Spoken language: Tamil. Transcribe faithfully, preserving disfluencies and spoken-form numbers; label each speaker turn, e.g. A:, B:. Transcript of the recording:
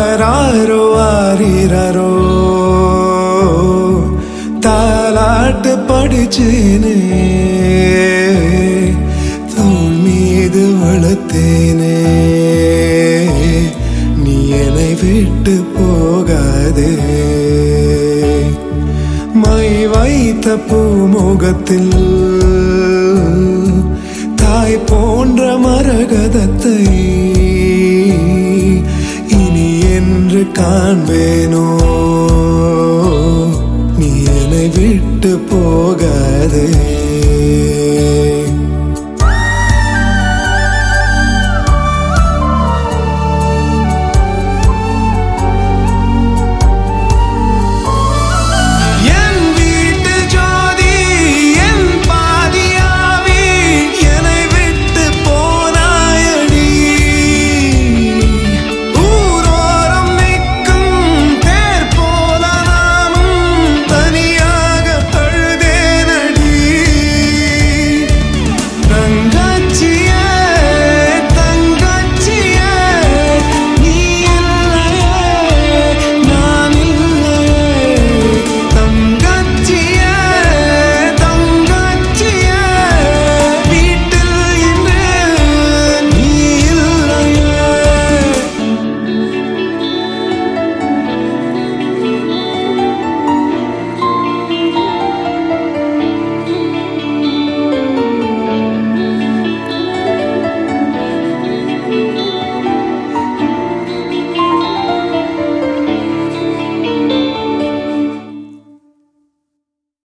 A: ஆராரோ ஆரிரரோ தாலாட்டு படிச்சேனே, தோள் மீது வளர்த்தேனே, நீ என்னை விட்டு போகாதே. மை வைத்த பூமுகத்தில் தாய் போன்ற மரகதத்தை இனி என்று காண்பேனோ, நீ என்னை விட்டு போகாதே.